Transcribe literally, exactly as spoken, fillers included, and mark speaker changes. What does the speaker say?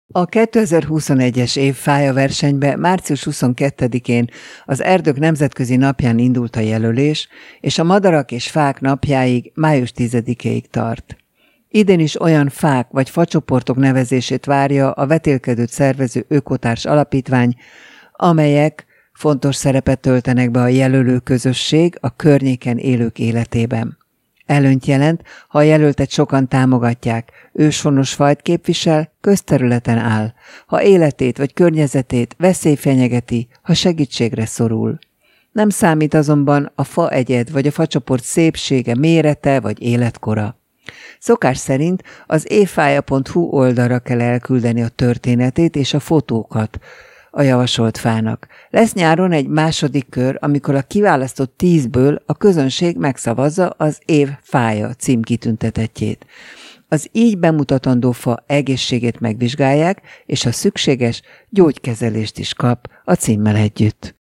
Speaker 1: A kétezer-huszonegyes év fája versenybe március huszonkettedikén az Erdők Nemzetközi Napján indult a jelölés, és a Madarak és Fák napjáig, május tizedikéig tart. Idén is olyan fák vagy facsoportok nevezését várja a vetélkedőt szervező Ökotárs Alapítvány, amelyek fontos szerepet töltenek be a jelölő közösség a környéken élők életében. Előnyt jelent, ha a jelöltet sokan támogatják, őshonos fajt képvisel, közterületen áll, ha életét vagy környezetét veszély fenyegeti, ha segítségre szorul. Nem számít azonban a faegyed vagy a facsoport szépsége, mérete vagy életkora. Szokás szerint az évfája pont hu oldalra kell elküldeni a történetét és a fotókat a javasolt fának. Lesz nyáron egy második kör, amikor a kiválasztott tízből a közönség megszavazza az év fája címkitüntetettjét. Az így bemutatandó fa egészségét megvizsgálják, és ha szükséges, gyógykezelést is kap a címmel együtt.